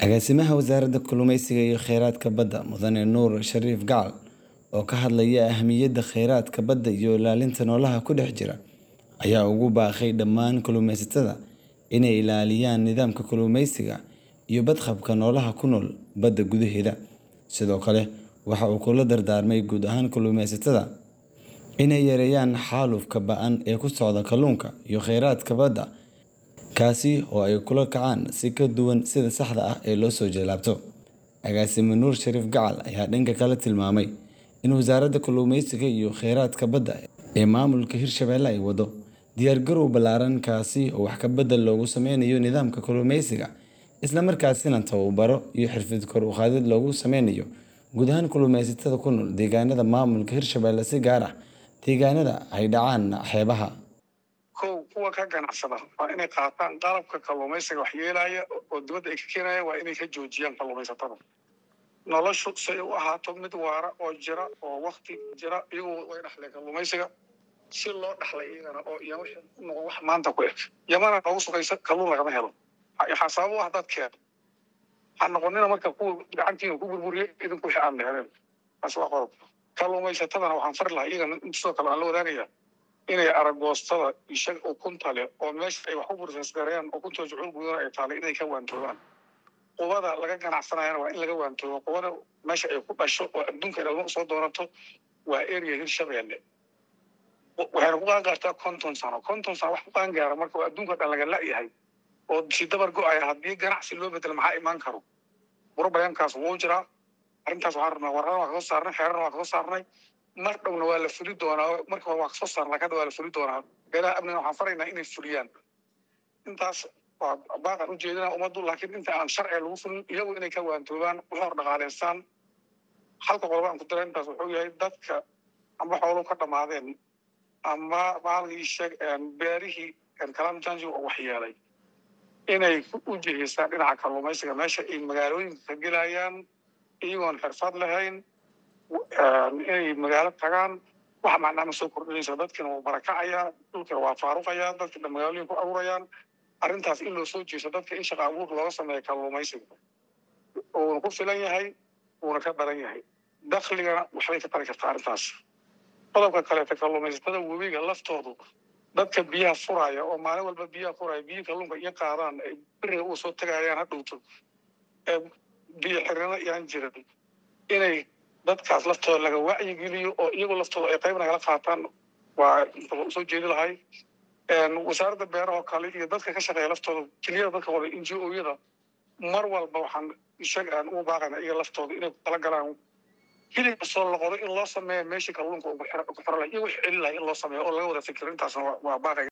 agaasimaha wasaaradda kalluumeysiga iyo kheyraadka badda mudane Nuur Shariif Gacal oo ka hadlaya ahmiyadda kheyraadka badda iyo ilaalinta noolaha ku dhex jira ayaa ugu baaqay dhammaan kalluumeysatada inay ilaaliyaan nidaamka kalluumeysiga iyo badqabka noolaha ku nool badda gudaheeda. Sidoo kale waxa uu kula dardaarmay guud ahaan kalluumeysatada inay yareeyaan xaalufka ba'an ee ku socda kalluunka iyo kheyraadka badda kaasi oo ay kula kacaan si ka duwan sida saxda ah ee loo soo jeelaabto. Agaasime Nuur Shariif Gacal ayaa dhanka kale tilmaamay in wasaaradda kalluumeysiga iyo kheyraadka badda ee maamulka Hirshabelle ay wado diyaargarow ballaaran kaasi oo wax ka beddel loogu sameynayo nidaamka kalluumeysiga, isla markaasina tababaro iyo xirfad kor u qaadid loogu sameynayo guud ahaan kalluumeysatada ku nool deegaanada maamulka Hirshabelle si gaar ah deegaanada ay dhacaan xeebaha. kuwa ka ganacsada waa inay qaataan qalabka kalluumeysiga waxyeelaya oo dibadda ay ka keenayaan waa inay ka joojiyaan kalluumeysatada. Noloshu si ay u ahaato mid waara oo jira oo waqti jira iyagoo way dhaxleen kalluumeysiga si loo dhaxlay iyagana oo iyo wixii noqon wax maanta ku eg yamana ugu sugaysa kalluun lagama helo. Waxaa sabab u ah dadkeena ha noqonina marka kuwa gacantiina ku burburiyay idinku wixii aan leheleen. Taas waa qodob. Kalluumeysatadana waxaan fari lahaa iyagana intoo kale aan la wadaagaya inay aragoostada ishag ukunta leh oo meesha ay wax u bursaysgarayaan ukunta jucul gudaha ay taalay inay ka waantoobaan. Qubada laga ganacsanayana waa in laga waantoobo. Qubada meesha ay ku dhasho oo adduunka ilmo soo doonato waa area Hirshabelle. Waxaan ku qaangaartaa konton sano wax ku qaangaara marka oo adduunka dhan laga la'yahay oo si dabar go'aya haddii ganacsi loo bedelo maxaa imaan karo. Burbayankaas wuu jiraa. Arrintaas waxaan rabnaa wararna waa ka soo saarnay xeerarna waa ka soo saarnay mar dhowna waa la fuli doonaa marka waa ka soo saarnaa kadib waa la fuli doonaa. Beelaha amniga waxaan faraynaa inay fuliyaan. Intaas waa baaqan u jeedinaa ummaddu laakiin inta aan sharci lagu fulin iyagu inay ka waantoobaan u hor dhaqaaleystaan. Halka qodobba aan ku daray intaas wuxuu yahay dadka amba xooluhu ka dhamaadeen ama maalgii sheeg beerihii kalam janji oo waxyeelay inay u jiheystaan dhinaca kalluumeysiga meesha ay magaalooyinka ka gelayaan iyagoon xirfad lahayn inay magaalo tagaan wax macnaa ma soo kordhinaysa dadkina wuu barakacayaa dhulkina waa faaruqayaa dadka magaalooyin ku abuurayaan. Arrintaas in loo soo jeeso dadka in shaqa abuur looga sameeyo kalluumeysiga uuna ku filan yahay uuna ka badan yahay dakhligana waxbay ka tari kartaa arrintaas. Qodobka kaleeta kalluumeysatada webiga laftoodu dadka biyaha furaya oo maalin walba biyaha furaya biyo kalluunka iyo qaadaan ay beriga u soo tagayaan hadhowto biyo xirina yaan jirin inay dadkaas laftooda laga wacyigeliyo oo iyagu laftooda ay qayb nagala qaataan waa soo jeedi lahay. Wasaaradda beeraha oo kale iyo dadka ka shaqeeya laftooda keliyada dadka wada NGO-yada mar walba waxaan aan ugu baaqaynaa iyaga laftooda inay tala galaan hilibka soo loqodo in loo sameeyo meeshii kalluunka ugu xiro lahaa iyo wixii celin lahaa in loo sameeyo oo laga wada fikiro intaasna waa baaqay.